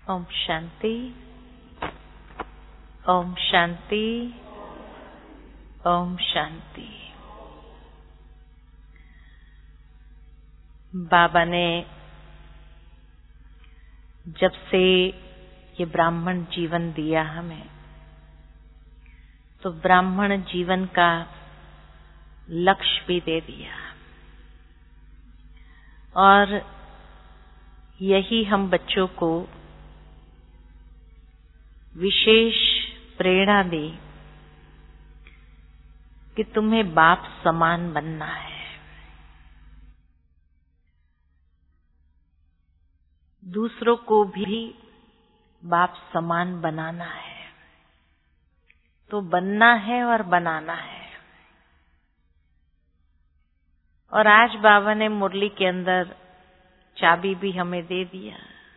ओम शांति, ओम शांति, ओम शांति। बाबा ने जब से ये ब्राह्मण जीवन दिया हमें, तो ब्राह्मण जीवन का लक्ष्य भी दे दिया और यही हम बच्चों को विशेष प्रेरणा दी कि तुम्हें बाप समान बनना है। दूसरों को भी बाप समान बनाना है, तो बनना है और बनाना है। और आज बाबा ने मुरली के अंदर चाबी भी हमें दे दिया।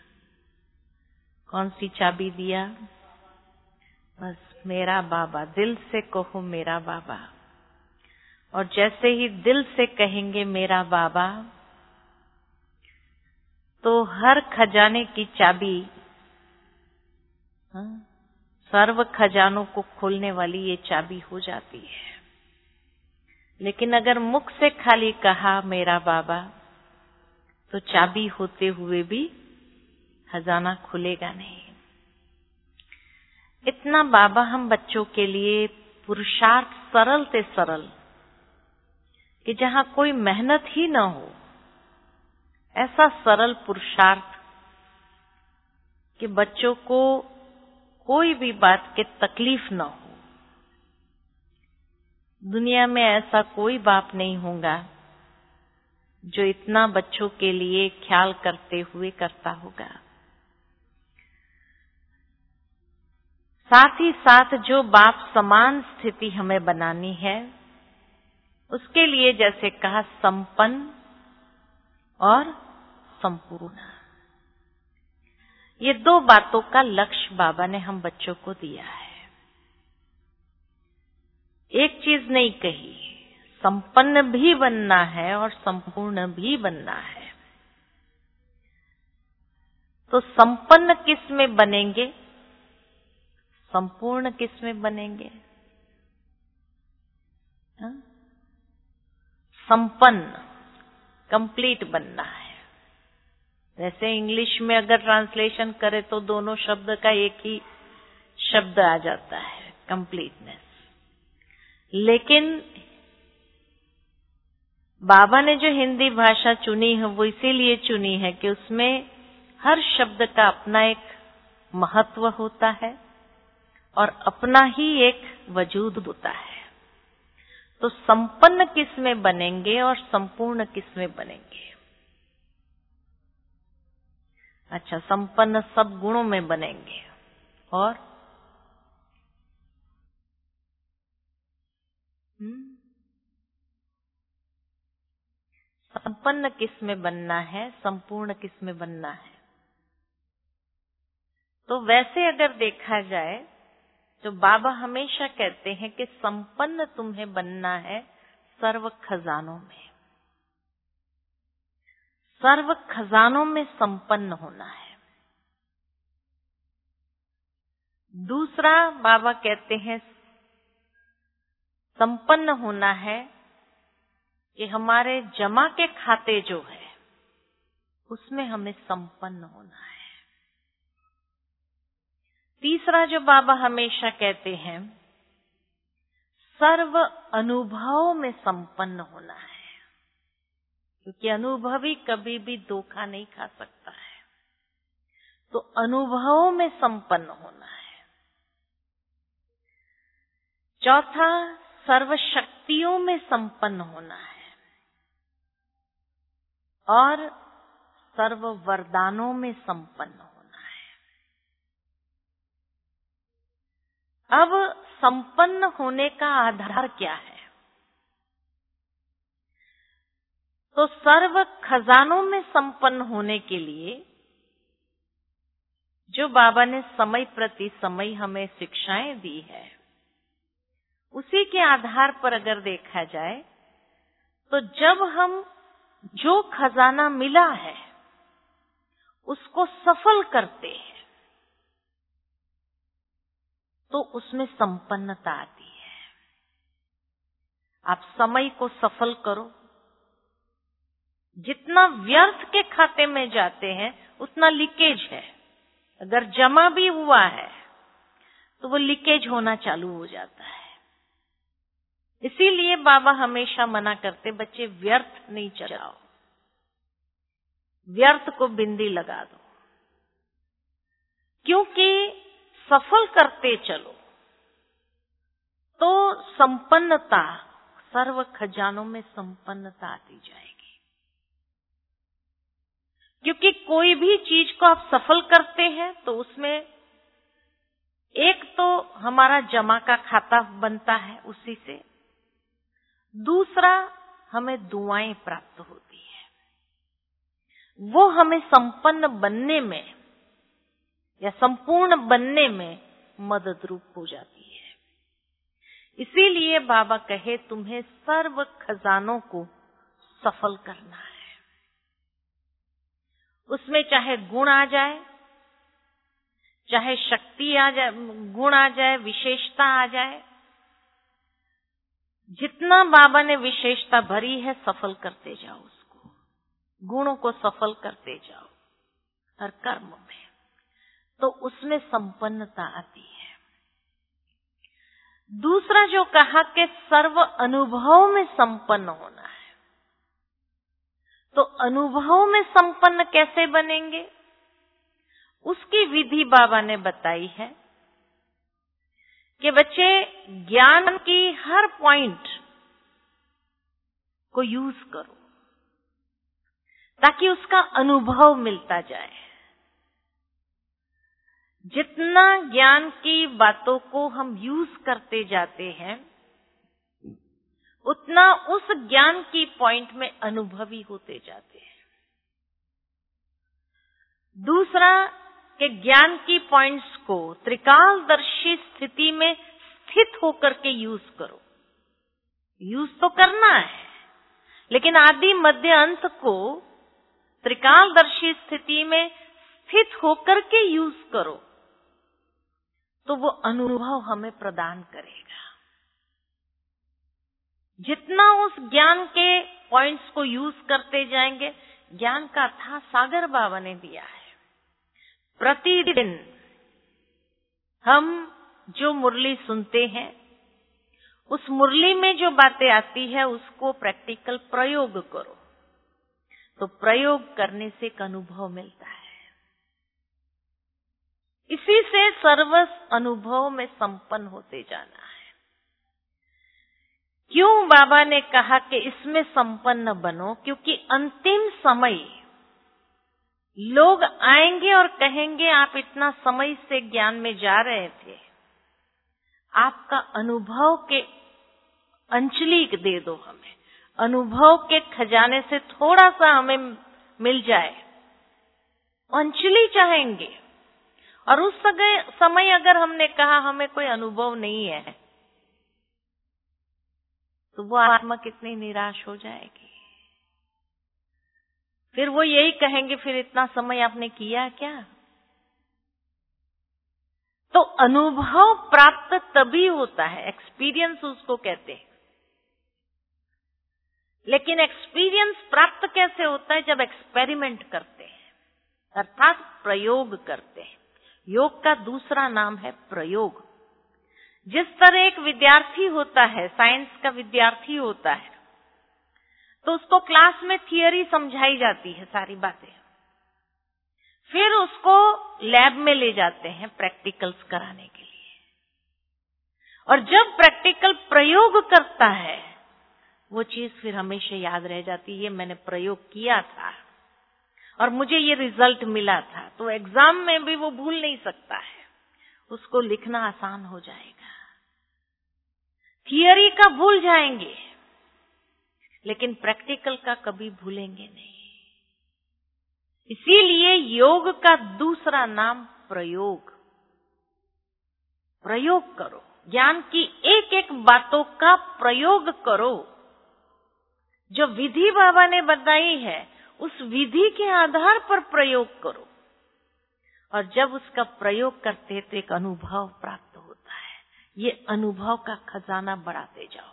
कौन सी चाबी दिया? बस मेरा बाबा, दिल से कहो मेरा बाबा। और जैसे ही दिल से कहेंगे मेरा बाबा, तो हर खजाने की चाबी, सर्व खजानों को खोलने वाली ये चाबी हो जाती है। लेकिन अगर मुख से खाली कहा मेरा बाबा, तो चाबी होते हुए भी खजाना खुलेगा नहीं। इतना बाबा हम बच्चों के लिए पुरुषार्थ सरल से सरल, कि जहां कोई मेहनत ही न हो, ऐसा सरल पुरुषार्थ कि बच्चों को कोई भी बात की तकलीफ न हो। दुनिया में ऐसा कोई बाप नहीं होगा जो इतना बच्चों के लिए ख्याल करते हुए करता होगा। साथ ही साथ जो बाप समान स्थिति हमें बनानी है, उसके लिए जैसे कहा संपन्न और संपूर्ण, ये दो बातों का लक्ष्य बाबा ने हम बच्चों को दिया है। एक चीज नहीं कही, संपन्न भी बनना है और संपूर्ण भी बनना है। तो संपन्न किस में बनेंगे, संपूर्ण किस में बनेंगे? संपन्न, कंप्लीट बनना है। वैसे इंग्लिश में अगर ट्रांसलेशन करें तो दोनों शब्द का एक ही शब्द आ जाता है, कंप्लीटनेस। लेकिन बाबा ने जो हिंदी भाषा चुनी है, वो इसीलिए चुनी है कि उसमें हर शब्द का अपना एक महत्व होता है और अपना ही एक वजूद होता है। तो संपन्न किस में बनेंगे और संपूर्ण किस में बनेंगे? अच्छा, संपन्न सब गुणों में बनेंगे और संपन्न किस में बनना है, संपूर्ण किस में बनना है? तो वैसे अगर देखा जाए तो बाबा हमेशा कहते हैं कि संपन्न तुम्हें बनना है सर्व खजानों में, सर्व खजानों में संपन्न होना है। दूसरा बाबा कहते हैं संपन्न होना है कि हमारे जमा के खाते जो है उसमें हमें संपन्न होना है। तीसरा जो बाबा हमेशा कहते हैं, सर्व अनुभवों में संपन्न होना है, क्योंकि अनुभवी कभी भी धोखा नहीं खा सकता है। तो अनुभवों में संपन्न होना है। चौथा, सर्व शक्तियों में संपन्न होना है और सर्व वरदानों में संपन्न होना है। अब संपन्न होने का आधार क्या है? तो सर्व खजानों में संपन्न होने के लिए जो बाबा ने समय प्रति समय हमें शिक्षाएं दी है, उसी के आधार पर अगर देखा जाए तो जब हम जो खजाना मिला है उसको सफल करते हैं, तो उसमें संपन्नता आती है। आप समय को सफल करो, जितना व्यर्थ के खाते में जाते हैं उतना लीकेज है। अगर जमा भी हुआ है तो वो लीकेज होना चालू हो जाता है। इसीलिए बाबा हमेशा मना करते, बच्चे व्यर्थ नहीं चलाओ, व्यर्थ को बिंदी लगा दो, क्योंकि सफल करते चलो तो संपन्नता, सर्व खजानों में संपन्नता आती जाएगी। क्योंकि कोई भी चीज को आप सफल करते हैं तो उसमें एक तो हमारा जमा का खाता बनता है उसी से, दूसरा हमें दुआएं प्राप्त होती है। वो हमें संपन्न बनने में या संपूर्ण बनने में मदद रूप हो जाती है। इसीलिए बाबा कहे तुम्हें सर्व खजानों को सफल करना है। उसमें चाहे गुण आ जाए, चाहे शक्ति आ जाए, गुण आ जाए, विशेषता आ जाए, जितना बाबा ने विशेषता भरी है सफल करते जाओ उसको, गुणों को सफल करते जाओ हर कर्म में, तो उसमें संपन्नता आती है। दूसरा जो कहा कि सर्व अनुभव में संपन्न होना है, तो अनुभव में संपन्न कैसे बनेंगे, उसकी विधि बाबा ने बताई है कि बच्चे ज्ञान की हर पॉइंट को यूज करो ताकि उसका अनुभव मिलता जाए। जितना ज्ञान की बातों को हम यूज करते जाते हैं उतना उस ज्ञान की पॉइंट में अनुभवी होते जाते हैं। दूसरा कि ज्ञान की पॉइंट्स को त्रिकालदर्शी स्थिति में स्थित होकर के यूज करो। यूज तो करना है, लेकिन आदि मध्य अंत को त्रिकालदर्शी स्थिति में स्थित होकर के यूज करो तो वो अनुभव हमें प्रदान करेगा। जितना उस ज्ञान के पॉइंट्स को यूज करते जाएंगे, ज्ञान का अथाह सागर बाबा ने दिया है। प्रतिदिन हम जो मुरली सुनते हैं, उस मुरली में जो बातें आती है उसको प्रैक्टिकल प्रयोग करो, तो प्रयोग करने से एक अनुभव मिलता है। इसी से सर्व अनुभव में संपन्न होते जाना है। क्यों बाबा ने कहा कि इसमें संपन्न बनो, क्योंकि अंतिम समय लोग आएंगे और कहेंगे आप इतना समय से ज्ञान में जा रहे थे, आपका अनुभव के अंचली दे दो हमें, अनुभव के खजाने से थोड़ा सा हमें मिल जाए, अंचली चाहेंगे। और उस समय अगर हमने कहा हमें कोई अनुभव नहीं है तो वो आत्मा कितनी निराश हो जाएगी। फिर वो यही कहेंगे फिर इतना समय आपने किया क्या। तो अनुभव प्राप्त तभी होता है, एक्सपीरियंस उसको कहते हैं। लेकिन एक्सपीरियंस प्राप्त कैसे होता है, जब एक्सपेरिमेंट करते हैं, अर्थात प्रयोग करते हैं। योग का दूसरा नाम है प्रयोग। जिस तरह एक विद्यार्थी होता है, साइंस का विद्यार्थी होता है, तो उसको क्लास में थियरी समझाई जाती है सारी बातें, फिर उसको लैब में ले जाते हैं प्रैक्टिकल्स कराने के लिए, और जब प्रैक्टिकल प्रयोग करता है वो चीज फिर हमेशा याद रह जाती है, मैंने प्रयोग किया था और मुझे ये रिजल्ट मिला था। तो एग्जाम में भी वो भूल नहीं सकता है, उसको लिखना आसान हो जाएगा। थियरी का भूल जाएंगे लेकिन प्रैक्टिकल का कभी भूलेंगे नहीं। इसीलिए योग का दूसरा नाम प्रयोग। प्रयोग करो, ज्ञान की एक एक बातों का प्रयोग करो। जो विधि बाबा ने बताई है उस विधि के आधार पर प्रयोग करो, और जब उसका प्रयोग करते हैं तो एक अनुभव प्राप्त होता है। ये अनुभव का खजाना बढ़ाते जाओ।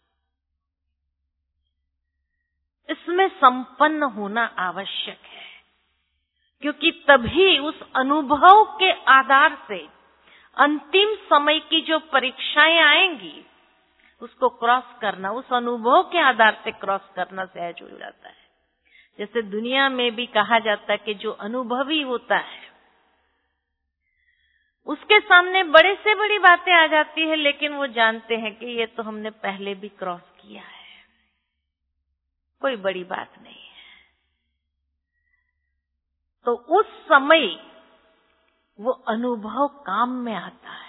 इसमें संपन्न होना आवश्यक है, क्योंकि तभी उस अनुभव के आधार से अंतिम समय की जो परीक्षाएं आएंगी उसको क्रॉस करना, उस अनुभव के आधार से क्रॉस करना सहज हो जाता है। जैसे दुनिया में भी कहा जाता है कि जो अनुभवी होता है उसके सामने बड़े से बड़ी बातें आ जाती है, लेकिन वो जानते हैं कि ये तो हमने पहले भी क्रॉस किया है, कोई बड़ी बात नहीं है। तो उस समय वो अनुभव काम में आता है।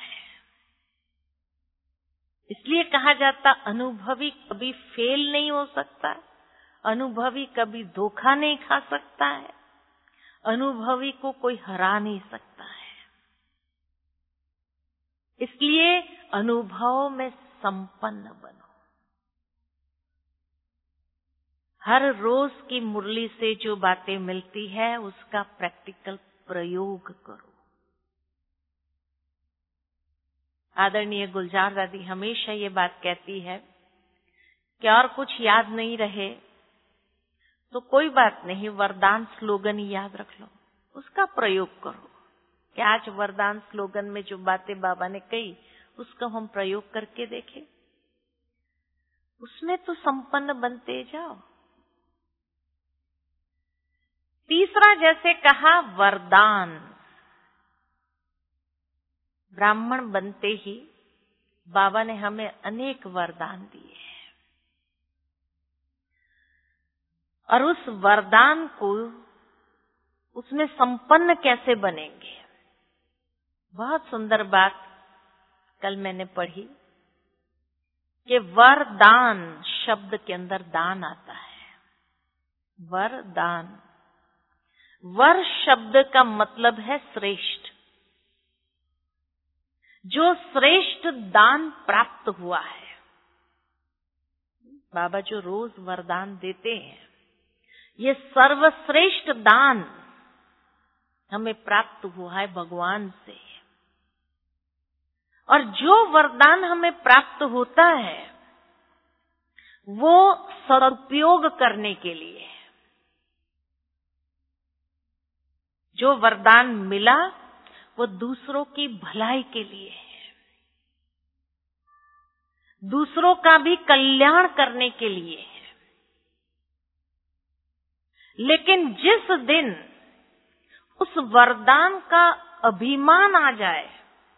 इसलिए कहा जाता अनुभवी कभी फेल नहीं हो सकता, अनुभवी कभी धोखा नहीं खा सकता है, अनुभवी को कोई हरा नहीं सकता है। इसलिए अनुभव में संपन्न बनो। हर रोज की मुरली से जो बातें मिलती है उसका प्रैक्टिकल प्रयोग करो। आदरणीय गुलजार दादी हमेशा ये बात कहती है कि और कुछ याद नहीं रहे तो कोई बात नहीं, वरदान स्लोगन ही याद रख लो, उसका प्रयोग करो। कि आज वरदान स्लोगन में जो बातें बाबा ने कही उसका हम प्रयोग करके देखें, उसमें तो संपन्न बनते जाओ। तीसरा, जैसे कहा वरदान, ब्राह्मण बनते ही बाबा ने हमें अनेक वरदान दिए हैं, और उस वरदान को उसमें संपन्न कैसे बनेंगे। बहुत सुंदर बात कल मैंने पढ़ी कि वरदान शब्द के अंदर दान आता है। वरदान, वर शब्द का मतलब है श्रेष्ठ, जो श्रेष्ठ दान प्राप्त हुआ है। बाबा जो रोज वरदान देते हैं, ये सर्वश्रेष्ठ दान हमें प्राप्त हुआ है भगवान से। और जो वरदान हमें प्राप्त होता है वो सदुपयोग करने के लिए है। जो वरदान मिला वो दूसरों की भलाई के लिए है, दूसरों का भी कल्याण करने के लिए है। लेकिन जिस दिन उस वरदान का अभिमान आ जाए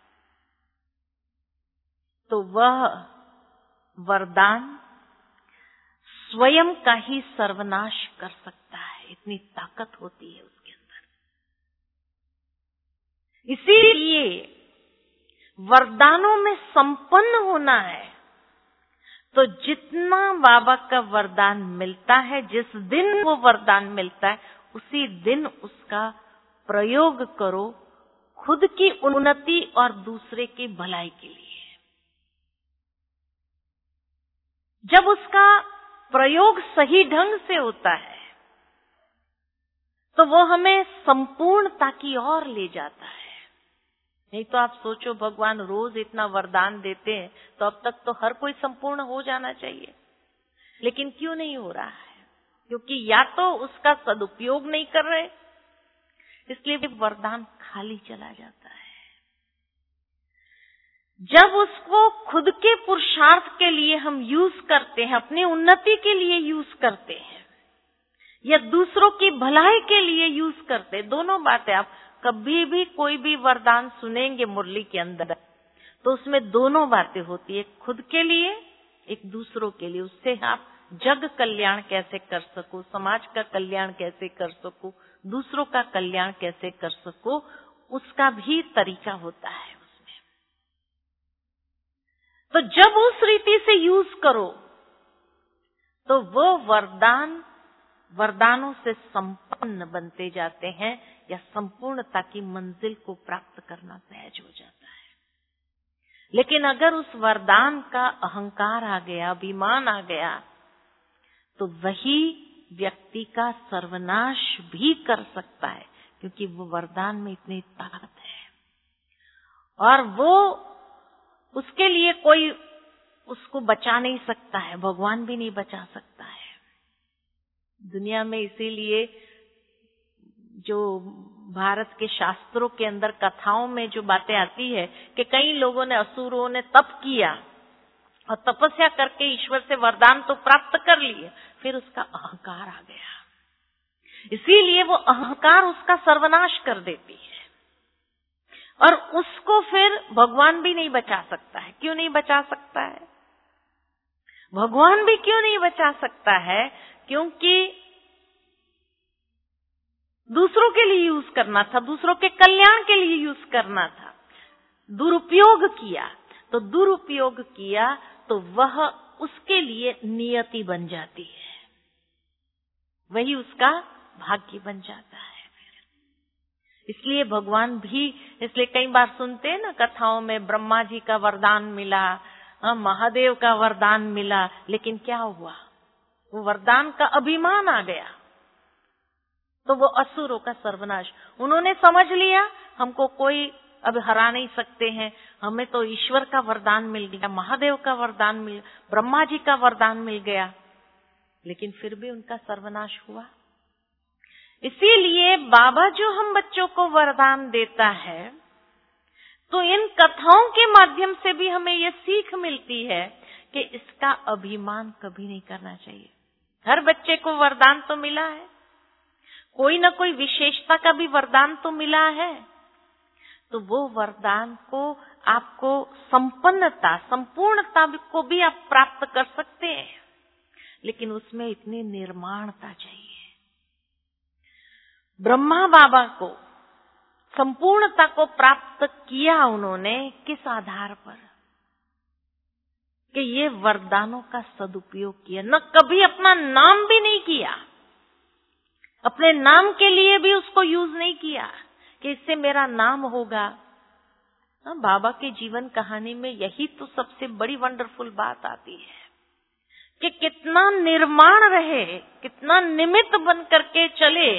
तो वह वरदान स्वयं का ही सर्वनाश कर सकता है, इतनी ताकत होती है उसके अंदर। इसीलिए वरदानों में संपन्न होना है तो जितना बाबा का वरदान मिलता है, जिस दिन वो वरदान मिलता है उसी दिन उसका प्रयोग करो, खुद की उन्नति और दूसरे की भलाई के लिए। जब उसका प्रयोग सही ढंग से होता है तो वो हमें संपूर्णता की ओर ले जाता है। नहीं तो आप सोचो भगवान रोज इतना वरदान देते हैं तो अब तक तो हर कोई संपूर्ण हो जाना चाहिए, लेकिन क्यों नहीं हो रहा है? क्योंकि या तो उसका सदुपयोग नहीं कर रहे, इसलिए वरदान खाली चला जाता है। जब उसको खुद के पुरुषार्थ के लिए हम यूज करते हैं, अपनी उन्नति के लिए यूज करते हैं या दूसरों की भलाई के लिए यूज करते हैं, दोनों बातें। आप कभी भी कोई भी वरदान सुनेंगे मुरली के अंदर तो उसमें दोनों बातें होती है, खुद के लिए, एक दूसरों के लिए। उससे आप जग कल्याण कैसे कर सको, समाज का कल्याण कैसे कर सको, दूसरों का कल्याण कैसे कर सको, उसका भी तरीका होता है उसमें। तो जब उस रीति से यूज करो तो वो वरदानों से संपन्न बनते जाते हैं या संपूर्णता की मंजिल को प्राप्त करना सहज हो जाता है। लेकिन अगर उस वरदान का अहंकार आ गया, अभिमान आ गया, तो वही व्यक्ति का सर्वनाश भी कर सकता है, क्योंकि वो वरदान में इतनी ताकत है। और वो उसके लिए कोई उसको बचा नहीं सकता है, भगवान भी नहीं बचा सकता है। दुनिया में इसीलिए जो भारत के शास्त्रों के अंदर कथाओं में जो बातें आती है कि कई लोगों ने, असुरों ने तप किया और तपस्या करके ईश्वर से वरदान तो प्राप्त कर लिए, फिर उसका अहंकार आ गया, इसीलिए वो अहंकार उसका सर्वनाश कर देती है और उसको फिर भगवान भी नहीं बचा सकता है। क्यों नहीं बचा सकता है? भगवान भी क्यों नहीं बचा सकता है? क्योंकि दूसरों के लिए यूज करना था, दूसरों के कल्याण के लिए यूज करना था, दुरुपयोग किया। तो दुरुपयोग किया तो वह उसके लिए नियति बन जाती है, वही उसका भाग्य बन जाता है। इसलिए भगवान भी, इसलिए कई बार सुनते हैं ना कथाओं में, ब्रह्मा जी का वरदान मिला, महादेव का वरदान मिला, लेकिन क्या हुआ? वो वरदान का अभिमान आ गया तो वो असुरों का सर्वनाश। उन्होंने समझ लिया हमको कोई अब हरा नहीं सकते हैं, हमें तो ईश्वर का वरदान मिल गया, महादेव का वरदान मिल, ब्रह्मा जी का वरदान मिल गया, लेकिन फिर भी उनका सर्वनाश हुआ। इसीलिए बाबा जो हम बच्चों को वरदान देता है, तो इन कथाओं के माध्यम से भी हमें ये सीख मिलती है कि इसका अभिमान कभी नहीं करना चाहिए। हर बच्चे को वरदान तो मिला है, कोई न कोई विशेषता का भी वरदान तो मिला है, तो वो वरदान को आपको संपन्नता, संपूर्णता को भी आप प्राप्त कर सकते हैं, लेकिन उसमें इतनी निर्माणता चाहिए। ब्रह्मा बाबा को संपूर्णता को प्राप्त किया उन्होंने किस आधार पर? कि ये वरदानों का सदुपयोग किया, न कभी अपना नाम भी नहीं किया, अपने नाम के लिए भी उसको यूज नहीं किया कि इससे मेरा नाम होगा। बाबा के जीवन कहानी में यही तो सबसे बड़ी वंडरफुल बात आती है कि कितना निर्माण रहे, कितना निमित्त बन करके चले।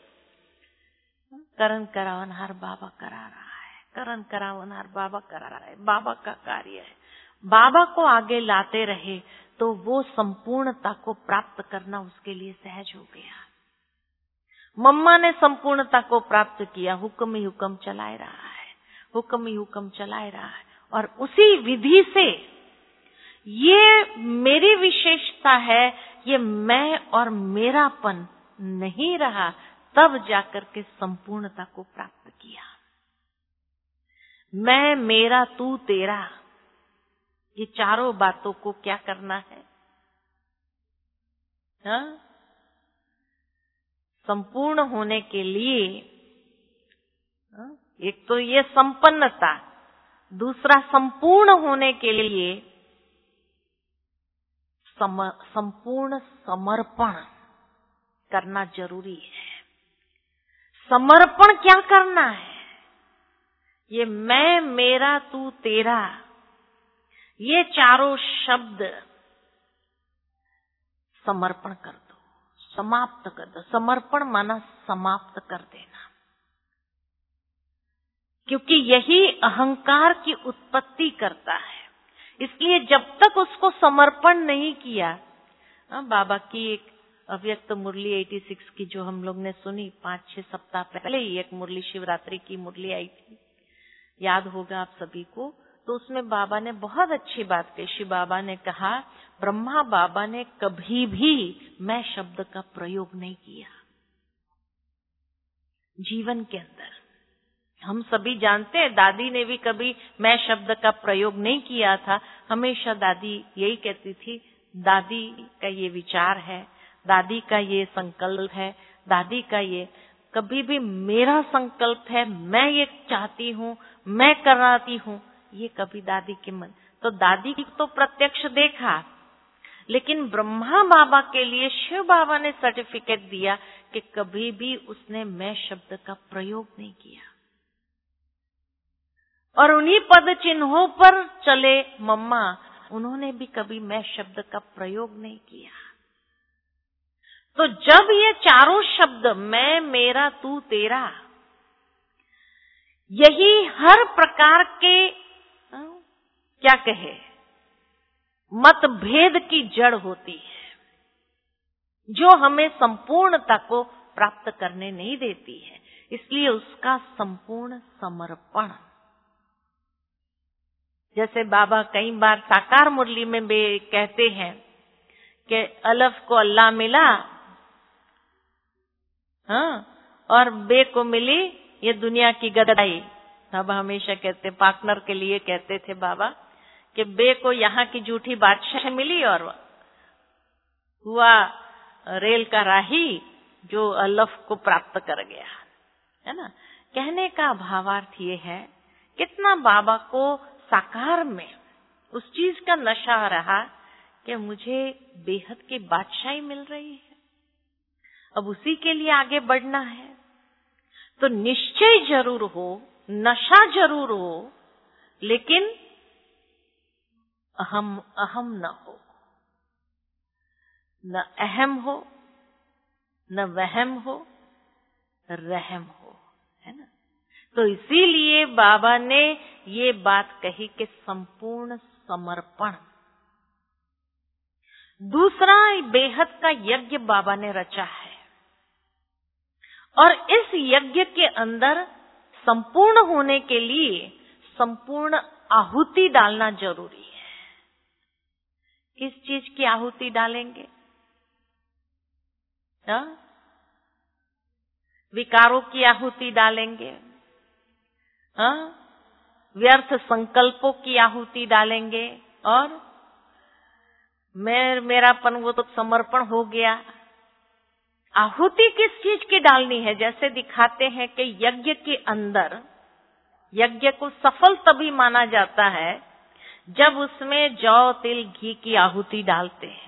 करण करावनहार बाबा करा रहा है, करण करावनहार बाबा करा रहा है, बाबा का कार्य है। बाबा को आगे लाते रहे तो वो संपूर्णता को प्राप्त करना उसके लिए सहज हो गया। मम्मा ने संपूर्णता को प्राप्त किया, हुक्म ही हुक्म चलाए रहा है, हुक्म ही हुक्म चलाए रहा है, और उसी विधि से ये मेरी विशेषता है, ये मैं और मेरापन नहीं रहा, तब जाकर के संपूर्णता को प्राप्त किया। मैं, मेरा, तू, तेरा, ये चारों बातों को क्या करना है? हाँ? संपूर्ण होने के लिए एक तो ये संपन्नता, दूसरा संपूर्ण होने के लिए संपूर्ण समर्पण करना जरूरी है। समर्पण क्या करना है? ये मैं, मेरा, तू, तेरा, ये चारों शब्द समर्पण कर दो, समाप्त कर दो। समर्पण माना समाप्त कर देना, क्योंकि यही अहंकार की उत्पत्ति करता है। इसलिए जब तक उसको समर्पण नहीं किया, बाबा की एक अव्यक्त मुरली 86 की जो हम लोग ने सुनी 5-6 सप्ताह पहले ही, एक मुरली शिवरात्रि की मुरली आई थी, याद होगा आप सभी को। तो उसमें बाबा ने बहुत अच्छी बात कही। शिव बाबा ने कहा, ब्रह्मा बाबा ने कभी भी मैं शब्द का प्रयोग नहीं किया जीवन के अंदर। हम सभी जानते हैं, दादी ने भी कभी मैं शब्द का प्रयोग नहीं किया था। हमेशा दादी यही कहती थी, दादी का ये विचार है, दादी का ये संकल्प है, दादी का ये, कभी भी मेरा संकल्प है, मैं ये चाहती हूँ, मैं कराती हूँ, ये कभी दादी के मन। तो दादी की तो प्रत्यक्ष देखा, लेकिन ब्रह्मा बाबा के लिए शिव बाबा ने सर्टिफिकेट दिया कि कभी भी उसने मैं शब्द का प्रयोग नहीं किया। और उन्हीं पद चिन्हों पर चले मम्मा, उन्होंने भी कभी मैं शब्द का प्रयोग नहीं किया। तो जब ये चारों शब्द मैं, मेरा, तू, तेरा, यही हर प्रकार के क्या कहे, मतभेद की जड़ होती है, जो हमें संपूर्णता को प्राप्त करने नहीं देती है। इसलिए उसका संपूर्ण समर्पण, जैसे बाबा कई बार साकार मुरली में कहते हैं कि अलफ को अल्लाह मिला, हाँ, और बे को मिली ये दुनिया की गदाई। बाबा हमेशा कहते, पार्टनर के लिए कहते थे बाबा कि बे को यहाँ की झूठी बादशाह मिली और हुआ रेल का राही जो अलफ को प्राप्त कर गया, है ना। कहने का भावार्थ ये है, कितना बाबा को साकार में उस चीज का नशा रहा कि मुझे बेहद की बादशाही मिल रही है, अब उसी के लिए आगे बढ़ना है। तो निश्चय जरूर हो, नशा जरूर हो, लेकिन अहम न हो, न अहम हो, न वहम हो, रहम हो, है ना। तो इसीलिए बाबा ने ये बात कही कि संपूर्ण समर्पण। दूसरा, बेहद का यज्ञ बाबा ने रचा है, और इस यज्ञ के अंदर संपूर्ण होने के लिए संपूर्ण आहुति डालना जरूरी है। किस चीज की आहुति डालेंगे? विकारों की आहुति डालेंगे, व्यर्थ संकल्पों की आहुति डालेंगे, और मेरापन वो तो समर्पण हो गया। आहुति किस चीज की डालनी है? जैसे दिखाते हैं कि यज्ञ के अंदर, यज्ञ को सफल तभी माना जाता है जब उसमें जौ तिल घी की आहुति डालते हैं।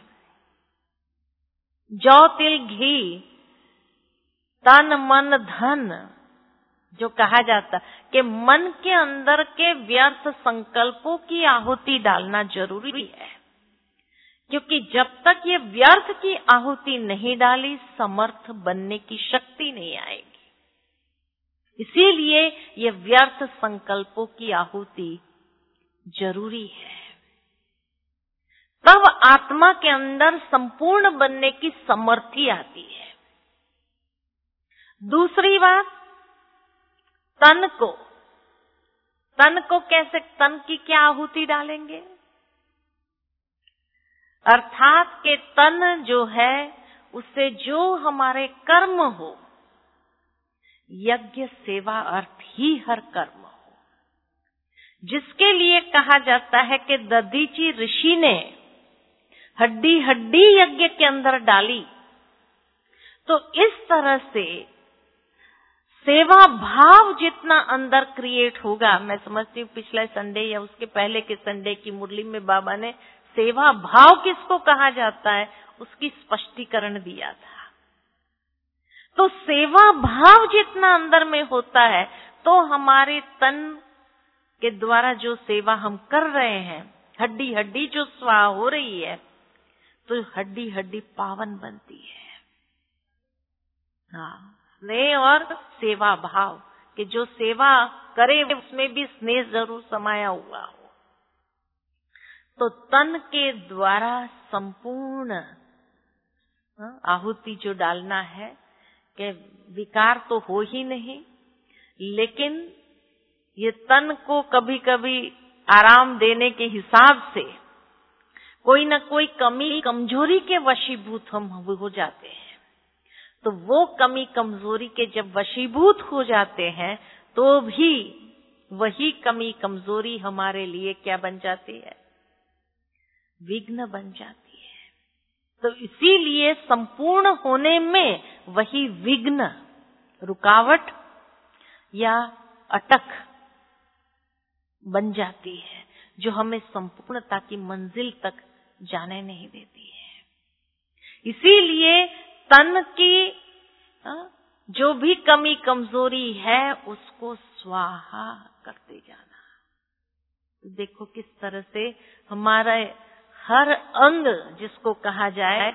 जौ तिल घी, तन मन धन, जो कहा जाता कि मन के अंदर के व्यर्थ संकल्पों की आहुति डालना जरूरी है, क्योंकि जब तक ये व्यर्थ की आहुति नहीं डाली, समर्थ बनने की शक्ति नहीं आएगी। इसीलिए ये व्यर्थ संकल्पों की आहुति जरूरी है, तब आत्मा के अंदर संपूर्ण बनने की समर्थी आती है। दूसरी बात, तन को कैसे, तन की क्या आहुति डालेंगे? अर्थात के तन जो है उससे जो हमारे कर्म हो, यज्ञ सेवा अर्थ ही हर कर्म हो, जिसके लिए कहा जाता है कि दधीची ऋषि ने हड्डी हड्डी यज्ञ के अंदर डाली। तो इस तरह से सेवा भाव जितना अंदर क्रिएट होगा, मैं समझती हूँ पिछले संडे या उसके पहले के संडे की मुरली में बाबा ने सेवा भाव किसको कहा जाता है उसकी स्पष्टीकरण दिया था। तो सेवा भाव जितना अंदर में होता है, तो हमारे तन के द्वारा जो सेवा हम कर रहे हैं, हड्डी हड्डी जो स्वाहा हो रही है, तो हड्डी हड्डी पावन बनती है। हाँ, स्नेह और सेवा भाव कि जो सेवा करे उसमें भी स्नेह जरूर समाया हुआ हो। तो तन के द्वारा संपूर्ण आहुति जो डालना है कि विकार तो हो ही नहीं, लेकिन ये तन को कभी कभी आराम देने के हिसाब से कोई न कोई कमी कमजोरी के वशीभूत हम हो जाते हैं। तो वो कमी कमजोरी के जब वशीभूत हो जाते हैं, तो भी वही कमी कमजोरी हमारे लिए क्या बन जाती है? विघ्न बन जाती है। तो इसीलिए संपूर्ण होने में वही विघ्न, रुकावट या अटक बन जाती है, जो हमें संपूर्णता की मंजिल तक जाने नहीं देती है। इसीलिए तन की जो भी कमी कमजोरी है उसको स्वाहा करते जाना। तो देखो किस तरह से हमारा हर अंग जिसको कहा जाए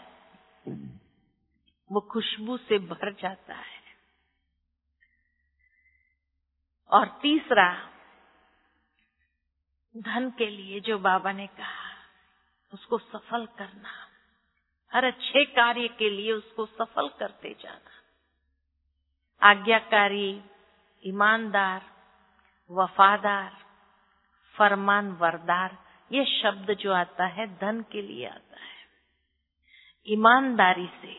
वो खुशबू से भर जाता है। और तीसरा, धन के लिए जो बाबा ने कहा उसको सफल करना, हर अच्छे कार्य के लिए उसको सफल करते जाना। आज्ञाकारी, ईमानदार, वफादार, फरमान वरदार, ये शब्द जो आता है धन के लिए आता है। ईमानदारी से,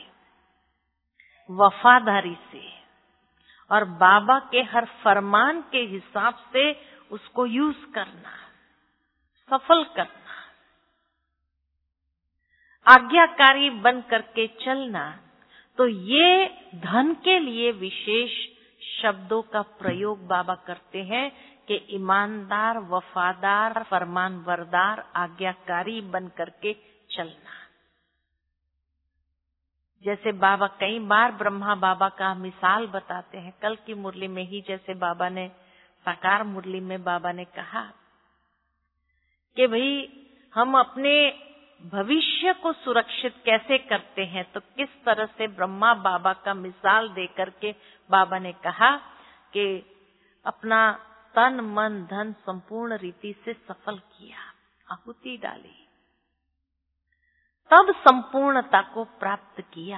वफादारी से और बाबा के हर फरमान के हिसाब से उसको यूज करना, सफल करना। आज्ञाकारी बन करके चलना, तो ये धन के लिए विशेष शब्दों का प्रयोग बाबा करते हैं कि ईमानदार, वफादार, फरमानबरदार, आज्ञाकारी बन करके चलना। जैसे बाबा कई बार ब्रह्मा बाबा का मिसाल बताते हैं। कल की मुरली में ही जैसे बाबा ने, साकार मुरली में बाबा ने कहा कि भाई हम अपने भविष्य को सुरक्षित कैसे करते हैं, तो किस तरह से ब्रह्मा बाबा का मिसाल देकर के बाबा ने कहा कि अपना तन मन धन संपूर्ण रीति से सफल किया, आहुति डाली, तब संपूर्णता को प्राप्त किया।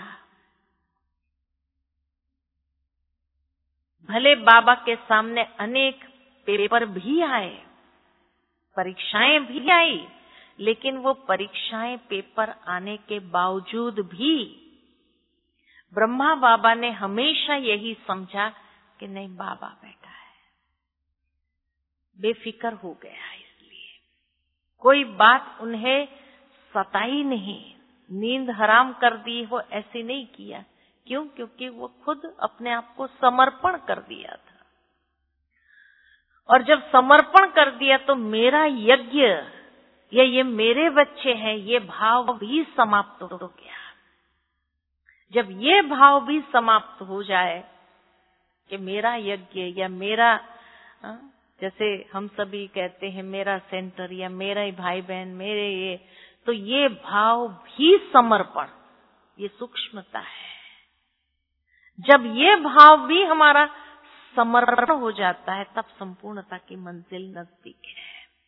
भले बाबा के सामने अनेक पेपर भी आए, परीक्षाएं भी आई, लेकिन वो परीक्षाएं, पेपर आने के बावजूद भी ब्रह्मा बाबा ने हमेशा यही समझा कि नहीं, बाबा बैठा है, बेफिक्र हो गया। इसलिए कोई बात उन्हें सताई नहीं, नींद हराम कर दी हो ऐसे नहीं किया। क्यों? क्योंकि वो खुद अपने आप को समर्पण कर दिया था। और जब समर्पण कर दिया तो मेरा यज्ञ या ये मेरे बच्चे हैं, ये भाव भी समाप्त हो गया। जब ये भाव भी समाप्त हो जाए कि मेरा यज्ञ या मेरा, जैसे हम सभी कहते हैं मेरा सेंटर या मेरा ही भाई बहन, मेरे ये, तो ये भाव भी समर्पण, ये सूक्ष्मता है। जब ये भाव भी हमारा समर्पण हो जाता है तब संपूर्णता की मंजिल नजदीक है।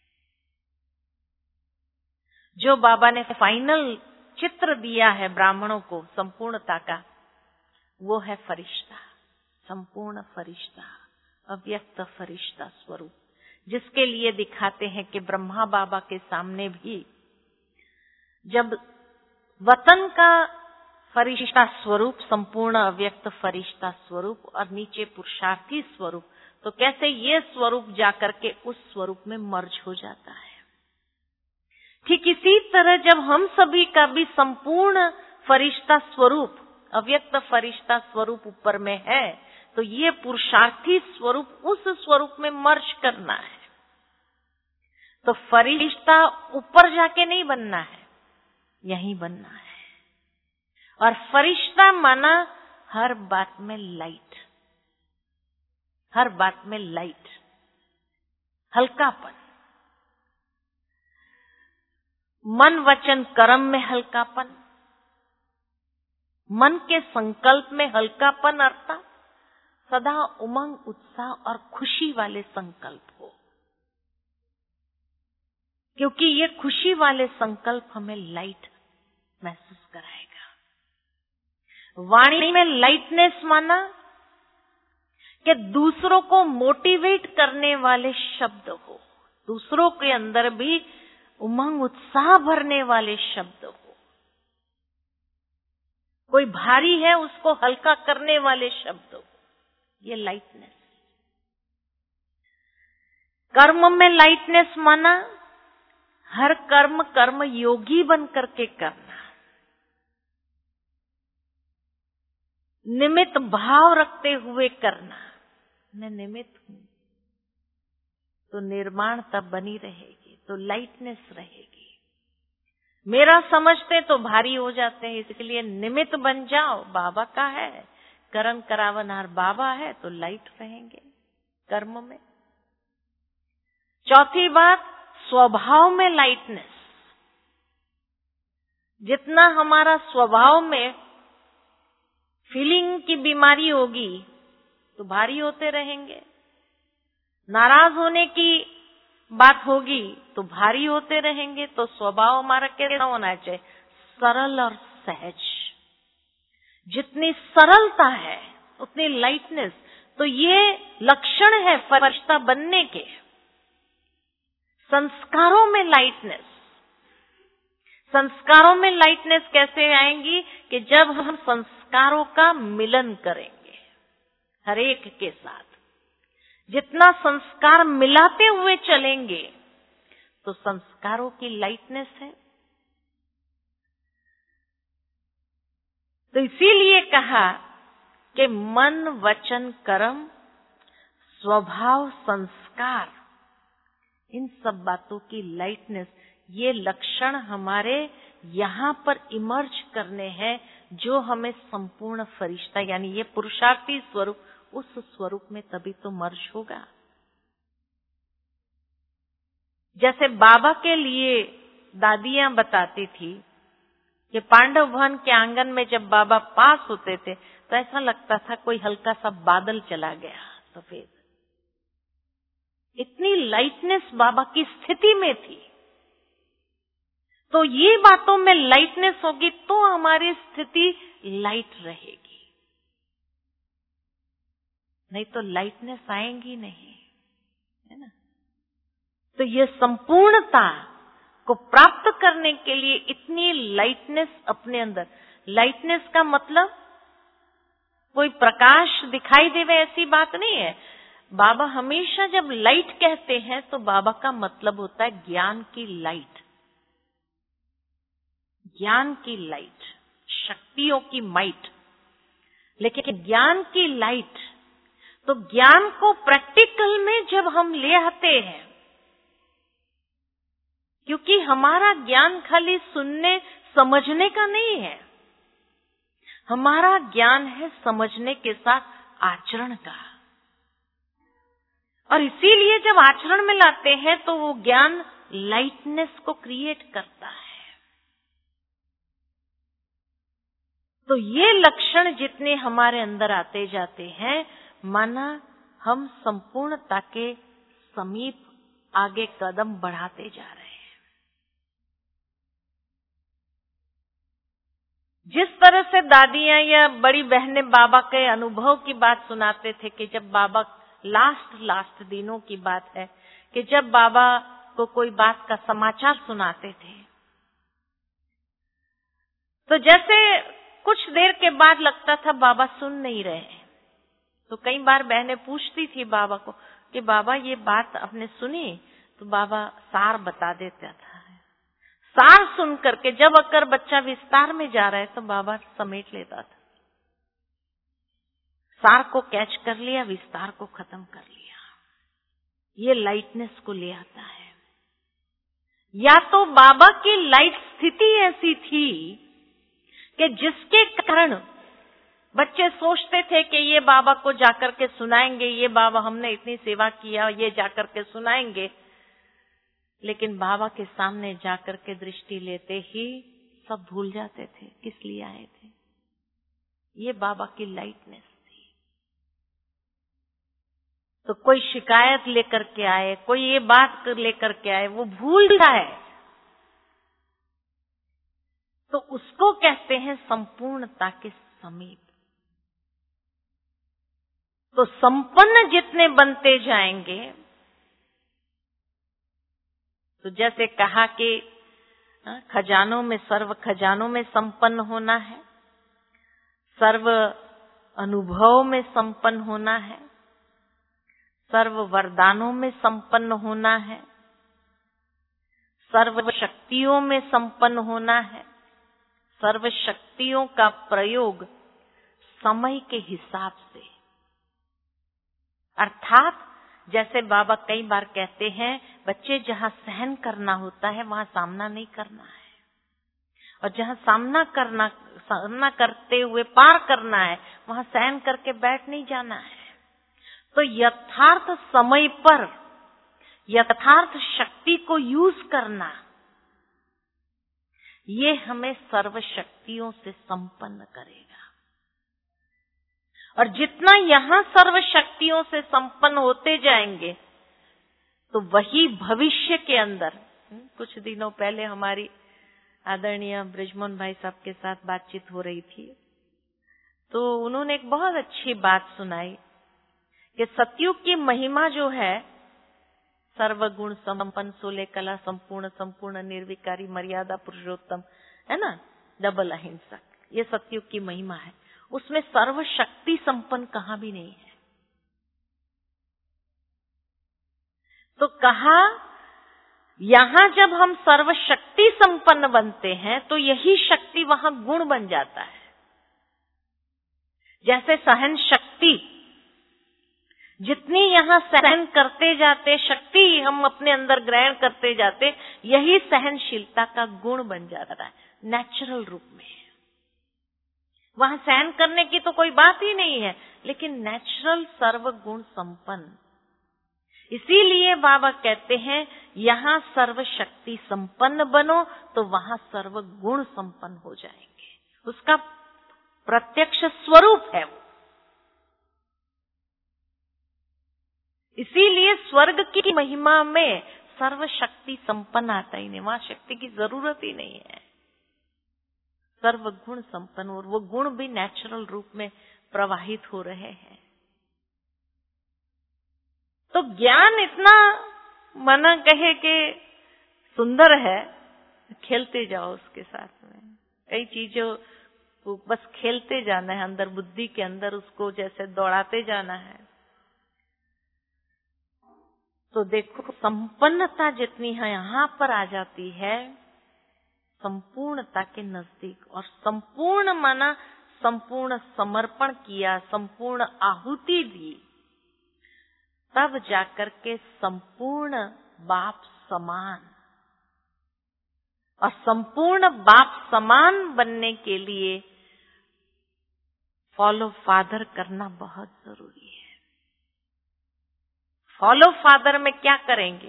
जो बाबा ने फाइनल चित्र दिया है ब्राह्मणों को संपूर्णता का, वो है फरिश्ता, संपूर्ण फरिश्ता, अव्यक्त फरिश्ता स्वरूप, जिसके लिए दिखाते हैं कि ब्रह्मा बाबा के सामने भी जब वतन का फरिश्ता स्वरूप, संपूर्ण अव्यक्त फरिश्ता स्वरूप और नीचे पुरुषार्थी स्वरूप, तो कैसे ये स्वरूप जाकर के उस स्वरूप में मर्ज हो जाता है। ठीक इसी तरह जब हम सभी का भी संपूर्ण फरिश्ता स्वरूप, अव्यक्त फरिश्ता स्वरूप ऊपर में है, तो ये पुरुषार्थी स्वरूप उस स्वरूप में मर्ज करना है। तो फरिश्ता ऊपर जाके नहीं बनना है, यहीं बनना है। और फरिश्ता माना हर बात में लाइट, हर बात में लाइट, हल्कापन, मन वचन कर्म में हल्कापन, मन के संकल्प में हल्कापन, अर्थात सदा उमंग, उत्साह और खुशी वाले संकल्प हो, क्योंकि ये खुशी वाले संकल्प हमें लाइट महसूस कराएगा। वाणी में लाइटनेस माना कि दूसरों को मोटिवेट करने वाले शब्द हो, दूसरों के अंदर भी उमंग उत्साह भरने वाले शब्द हो, कोई भारी है उसको हल्का करने वाले शब्द हो, ये लाइटनेस। कर्म में लाइटनेस माना हर कर्म कर्म योगी बन करके करना, निमित्त भाव रखते हुए करना। मैं निमित्त हूं तो निर्माण तब बनी रहेगी, तो लाइटनेस रहेगी। मेरा समझते तो भारी हो जाते हैं, इसलिए निमित्त बन जाओ, बाबा का है, कर्म करावनहार बाबा है, तो लाइट रहेंगे कर्म में। चौथी बात, स्वभाव में लाइटनेस। जितना हमारा स्वभाव में फीलिंग की बीमारी होगी तो भारी होते रहेंगे, नाराज होने की बात होगी तो भारी होते रहेंगे। तो स्वभाव हमारा कैसा होना चाहिए? सरल और सहज। जितनी सरलता है उतनी लाइटनेस। तो ये लक्षण है फरिश्ता बनने के। संस्कारों में लाइटनेस। संस्कारों में लाइटनेस कैसे आएंगी? कि जब हम संस्कारों का मिलन करेंगे हर एक के साथ। जितना संस्कार मिलाते हुए चलेंगे तो संस्कारों की लाइटनेस है। तो इसीलिए कहा कि मन वचन कर्म स्वभाव संस्कार, इन सब बातों की लाइटनेस, ये लक्षण हमारे यहाँ पर इमर्ज करने हैं जो हमें संपूर्ण फरिश्ता यानी ये पुरुषार्थी स्वरूप, उस स्वरूप में तभी तो मर्ज होगा। जैसे बाबा के लिए दादियां बताती थी कि पांडव भवन के आंगन में जब बाबा पास होते थे तो ऐसा लगता था कोई हल्का सा बादल चला गया सफेद। इतनी लाइटनेस बाबा की स्थिति में थी। तो ये बातों में लाइटनेस होगी तो हमारी स्थिति लाइट रहेगी, नहीं तो लाइटनेस आएंगी नहीं, है ना। तो ये संपूर्णता को प्राप्त करने के लिए इतनी लाइटनेस अपने अंदर। लाइटनेस का मतलब कोई प्रकाश दिखाई देवे ऐसी बात नहीं है। बाबा हमेशा जब लाइट कहते हैं तो बाबा का मतलब होता है ज्ञान की लाइट, ज्ञान की लाइट, शक्तियों की माइट। लेकिन ज्ञान की लाइट, तो ज्ञान को प्रैक्टिकल में जब हम ले आते हैं, क्योंकि हमारा ज्ञान खाली सुनने समझने का नहीं है, हमारा ज्ञान है समझने के साथ आचरण का। और इसीलिए जब आचरण में लाते हैं तो वो ज्ञान लाइटनेस को क्रिएट करता है। तो ये लक्षण जितने हमारे अंदर आते जाते हैं, माना हम संपूर्णता के समीप आगे कदम बढ़ाते जा रहे हैं। जिस तरह से दादियां या बड़ी बहनें बाबा के अनुभव की बात सुनाते थे कि जब बाबा लास्ट दिनों की बात है कि जब बाबा को कोई बात का समाचार सुनाते थे तो जैसे कुछ देर के बाद लगता था बाबा सुन नहीं रहे। तो कई बार बहनें पूछती थी बाबा को कि बाबा ये बात आपने सुनी? तो बाबा सार बता देता था। सार सुन करके जब अगर बच्चा विस्तार में जा रहा है तो बाबा समेट लेता था। सार को कैच कर लिया, विस्तार को खत्म कर लिया। ये लाइटनेस को ले आता है। या तो बाबा की लाइट स्थिति ऐसी थी कि जिसके कारण बच्चे सोचते थे कि ये बाबा को जाकर के सुनाएंगे, ये बाबा हमने इतनी सेवा किया, ये जाकर के सुनाएंगे। लेकिन बाबा के सामने जाकर के दृष्टि लेते ही सब भूल जाते थे किस लिए आए थे। ये बाबा की लाइटनेस थी। तो कोई शिकायत लेकर के आए, कोई ये बात लेकर के आए, वो भूल जाए तो उसको कहते हैं संपूर्णता के समीप। तो संपन्न जितने बनते जाएंगे, तो जैसे कहा कि खजानों में, सर्व खजानों में संपन्न होना है, सर्व अनुभव में संपन्न होना है, सर्व वरदानों में संपन्न होना है, सर्व शक्तियों में संपन्न होना है। सर्व शक्तियों का प्रयोग समय के हिसाब से, अर्थात जैसे बाबा कई बार कहते हैं बच्चे जहां सहन करना होता है वहां सामना नहीं करना है, और जहां सामना करते हुए पार करना है वहां सहन करके बैठ नहीं जाना है। तो यथार्थ समय पर यथार्थ शक्ति को यूज करना, ये हमें सर्व शक्तियों से संपन्न करेगा। और जितना यहां सर्व शक्तियों से संपन्न होते जाएंगे तो वही भविष्य के अंदर, कुछ दिनों पहले हमारी आदरणीय बृजमोहन भाई साहब के साथ बातचीत हो रही थी, तो उन्होंने एक बहुत अच्छी बात सुनाई कि सतयुग की महिमा जो है, सर्वगुण संपन्न, सोले कला संपूर्ण, संपूर्ण निर्विकारी, मर्यादा पुरुषोत्तम, है ना, डबल अहिंसक, ये सतयुग की महिमा है। उसमें सर्वशक्ति संपन्न कहाँ भी नहीं है। तो कहा यहां जब हम सर्वशक्ति संपन्न बनते हैं तो यही शक्ति वहां गुण बन जाता है। जैसे सहन शक्ति, जितनी यहां सहन करते जाते, शक्ति हम अपने अंदर ग्रहण करते जाते, यही सहनशीलता का गुण बन जाता है नेचुरल रूप में। वहां सहन करने की तो कोई बात ही नहीं है, लेकिन नेचुरल सर्वगुण संपन्न। इसीलिए बाबा कहते हैं यहां सर्वशक्ति संपन्न बनो तो वहां सर्वगुण संपन्न हो जाएंगे। उसका प्रत्यक्ष स्वरूप है वो। इसीलिए स्वर्ग की महिमा में सर्वशक्ति संपन्न आता ही नहीं, वहां शक्ति की जरूरत ही नहीं है। सर्वगुण संपन्न, और वो गुण भी नेचुरल रूप में प्रवाहित हो रहे हैं। तो ज्ञान इतना मना कहे कि सुंदर है, खेलते जाओ उसके साथ में। कई चीजों को बस खेलते जाना है, अंदर बुद्धि के अंदर उसको जैसे दौड़ाते जाना है। तो देखो संपन्नता जितनी है यहाँ पर आ जाती है संपूर्णता के नजदीक। और संपूर्ण माना संपूर्ण समर्पण किया, संपूर्ण आहुति दी, तब जाकर के संपूर्ण बाप समान। और संपूर्ण बाप समान बनने के लिए फॉलो फादर करना बहुत जरूरी है। फॉलो फादर में क्या करेंगे?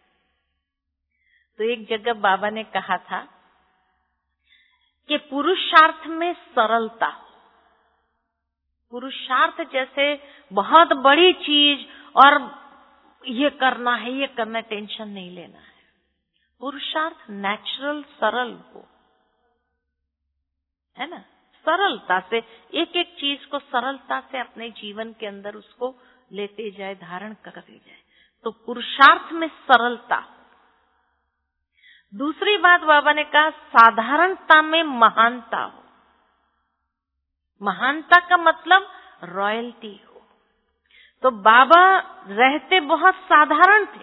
तो एक जगह बाबा ने कहा था कि पुरुषार्थ में सरलता हो। पुरुषार्थ जैसे बहुत बड़ी चीज और ये करना है, ये करना, टेंशन नहीं लेना है। पुरुषार्थ नेचुरल सरल हो, है ना, सरलता से एक एक चीज को सरलता से अपने जीवन के अंदर उसको लेते जाए, धारण करते जाए। तो पुरुषार्थ में सरलता। दूसरी बात बाबा ने कहा साधारणता में महानता हो। महानता का मतलब रॉयल्टी हो। तो बाबा रहते बहुत साधारण थे,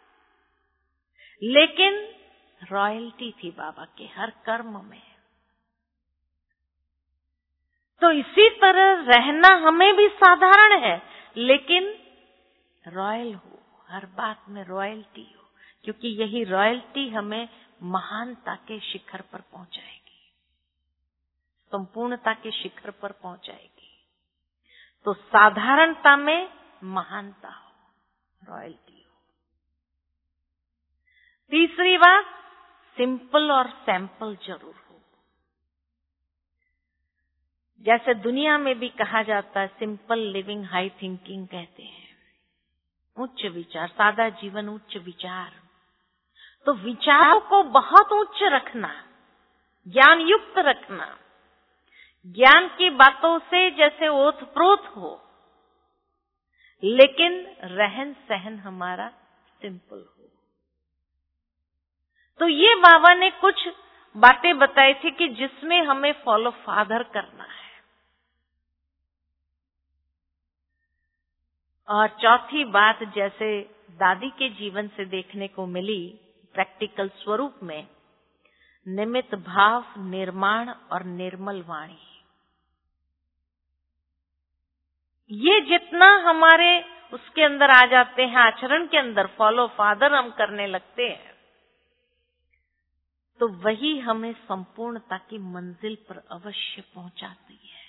लेकिन रॉयल्टी थी बाबा के हर कर्म में। तो इसी तरह रहना हमें भी साधारण है, लेकिन रॉयल हो, हर बात में रॉयल्टी हो, क्योंकि यही रॉयल्टी हमें महानता के शिखर पर पहुंचाएगी, संपूर्णता के शिखर पर पहुंचाएगी। तो साधारणता में महानता हो, रॉयल्टी हो। तीसरी बात, सिंपल और सैंपल जरूर हो। जैसे दुनिया में भी कहा जाता है सिंपल लिविंग हाई थिंकिंग कहते हैं, उच्च विचार, सादा जीवन उच्च विचार। तो विचारों को बहुत उच्च रखना, ज्ञान युक्त रखना, ज्ञान की बातों से जैसे ओतप्रोत हो, लेकिन रहन सहन हमारा सिंपल हो। तो ये बाबा ने कुछ बातें बताई थी कि जिसमें हमें फॉलो फादर करना है। और चौथी बात जैसे दादी के जीवन से देखने को मिली प्रैक्टिकल स्वरूप में, निमित्त भाव, निर्माण और निर्मल वाणी। ये जितना हमारे उसके अंदर आ जाते हैं, आचरण के अंदर फॉलो फादर हम करने लगते हैं, तो वही हमें संपूर्णता की मंजिल पर अवश्य पहुंचाती है।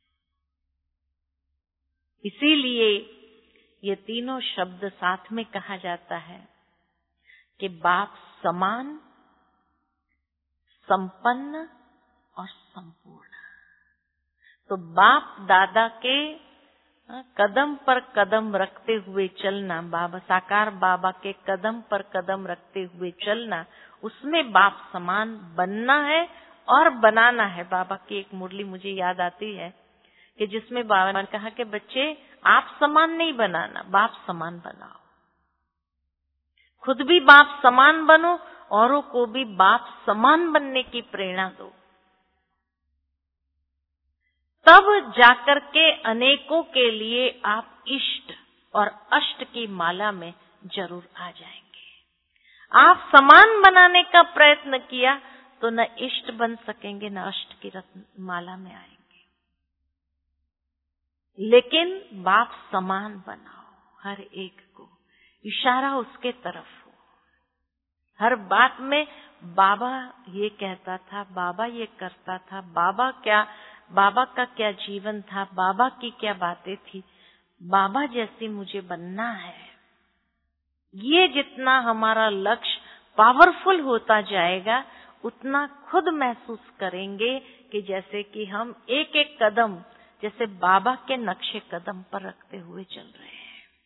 इसीलिए ये तीनों शब्द साथ में कहा जाता है कि बाप समान, संपन्न और संपूर्ण। तो बाप दादा के कदम पर कदम रखते हुए चलना, बाबा साकार बाबा के कदम पर कदम रखते हुए चलना, उसमें बाप समान बनना है और बनाना है। बाबा की एक मुरली मुझे याद आती है कि जिसमें बाबा ने कहा कि बच्चे आप समान नहीं बनाना, बाप समान बनाओ। खुद भी बाप समान बनो, औरों को भी बाप समान बनने की प्रेरणा दो। तब जाकर के अनेकों के लिए आप इष्ट और अष्ट की माला में जरूर आ जाएंगे। आप समान बनाने का प्रयत्न किया तो न इष्ट बन सकेंगे, न अष्ट की माला में आएंगे। लेकिन बाप समान बनाओ, हर एक को इशारा उसके तरफ हो। हर बात में बाबा ये कहता था, बाबा ये करता था, बाबा का क्या जीवन था, बाबा की क्या बातें थी, बाबा जैसी मुझे बनना है। ये जितना हमारा लक्ष्य पावरफुल होता जाएगा, उतना खुद महसूस करेंगे कि जैसे कि हम एक एक कदम जैसे बाबा के नक्शे कदम पर रखते हुए चल रहे हैं।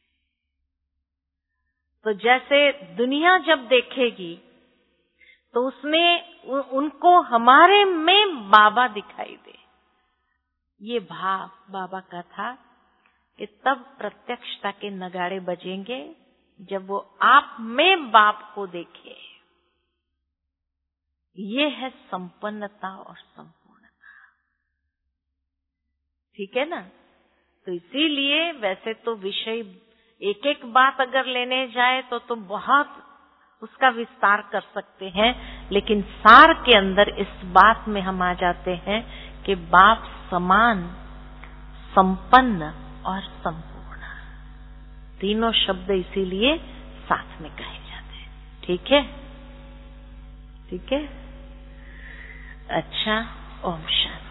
तो जैसे दुनिया जब देखेगी तो उसमें उनको हमारे में बाबा दिखाई दे। ये भाव बाबा का था कि तब प्रत्यक्षता के नगाड़े बजेंगे जब वो आप में बाप को देखे। ये है संपन्नता और संपूर्णता, ठीक है ना। तो इसीलिए वैसे तो विषय एक एक बात अगर लेने जाए तो बहुत उसका विस्तार कर सकते हैं, लेकिन सार के अंदर इस बात में हम आ जाते हैं कि बाप समान, संपन्न और संपूर्ण, तीनों शब्द इसीलिए साथ में कहे जाते हैं। ठीक है, ठीक है। अच्छा, ओम शांति।